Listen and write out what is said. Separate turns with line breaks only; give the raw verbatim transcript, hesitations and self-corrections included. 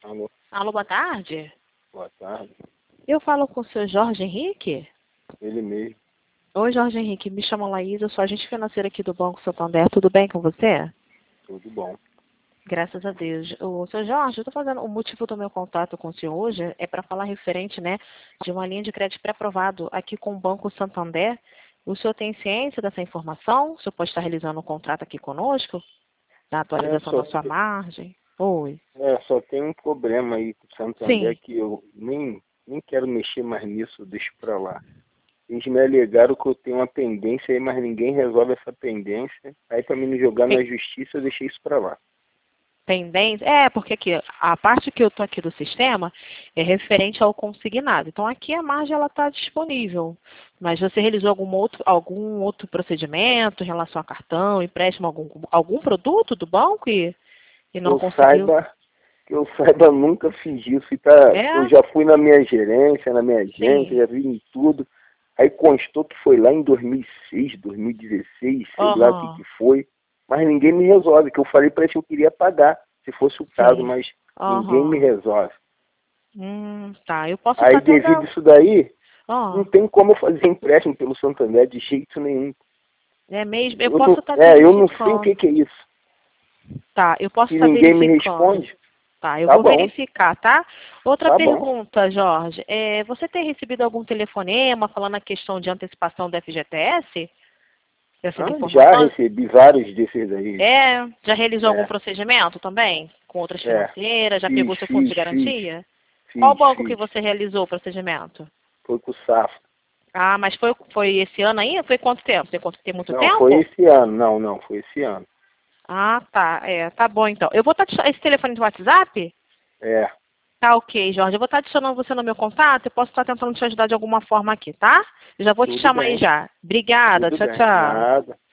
Alô,
Alô, boa tarde.
boa tarde.
Eu falo com o senhor Jorge Henrique?
Ele mesmo.
Oi, Jorge Henrique. Me chamo Laís, eu sou agente financeira aqui do Banco Santander. Tudo bem com você?
Tudo bom.
Graças a Deus. O senhor Jorge, eu estou fazendo o motivo do meu contato com o senhor hoje é para falar referente, né, de uma linha de crédito pré-aprovado aqui com o Banco Santander. O senhor tem ciência dessa informação? O senhor pode estar realizando um contrato aqui conosco? Da
É,
atualização
só,
da sua
te-
margem? Oi.
é, só tem um problema aí com o Santander
Sim.
que eu nem, nem quero mexer mais nisso, deixo pra lá. Eles me alegaram que eu tenho uma pendência aí, mas ninguém resolve essa pendência. Aí pra mim me jogar na
Tem
justiça, eu deixei isso pra lá.
pendência? É, porque aqui, a parte que eu estou aqui do sistema é referente ao consignado. Então aqui a margem ela está disponível. Mas você realizou algum outro, algum outro procedimento em relação a cartão, empréstimo, algum, algum produto do banco e, e
Que
não
eu
conseguiu?
saiba, que eu saiba, nunca fiz isso. E tá, eu
É?
já fui na minha gerência, na minha agência,
Sim.
já vi em tudo. Aí constou que foi lá em dois mil e seis, dois mil e dezesseis, sei lá o que
Aham.
que foi. Mas ninguém me resolve, que eu falei para eles que eu queria pagar, se fosse o caso,
Sim.
mas ninguém me
Aham.
resolve.
Hum, tá. Eu posso estar
Aí
tendo.
devido a isso daí, não
Ó,
tem como eu fazer empréstimo pelo Santander de jeito nenhum.
é mesmo? Eu
Eu
posso
não,
estar
é, eu não sei o
verificando.
que que é isso.
Tá, eu posso
Se
estar
ninguém me
verificando.
responde,
Tá, eu
tá
vou
bom,
verificar, tá? Outra
tá bom.
pergunta, Jorge. É, você tem recebido algum telefonema falando a questão de antecipação do F G T S? Essas
Ah, já
informações?
recebi vários desses aí.
É, já realizou algum
É,
procedimento também? Com outras
é.
financeiras? Já
Fiz,
pegou seu fundo de
fiz, fiz,
garantia? Qual
fiz,
banco que
fiz.
você realizou o procedimento?
Foi com o Safra.
Ah, mas foi, foi esse ano aí? Foi quanto tempo? Tem, quanto, tem muito
Não, foi
tempo?
esse ano. Não, não, foi esse ano.
Ah, tá. É, tá bom então. Eu vou estar esse telefone do WhatsApp?
É,
Tá ok, Jorge. Eu vou estar adicionando você no meu contato. Eu posso estar tentando te ajudar de alguma forma aqui, tá? Eu já vou te
tudo
chamar aí
bem,
já. Obrigada.
tudo
Tchau,
bem.
tchau.
Nada.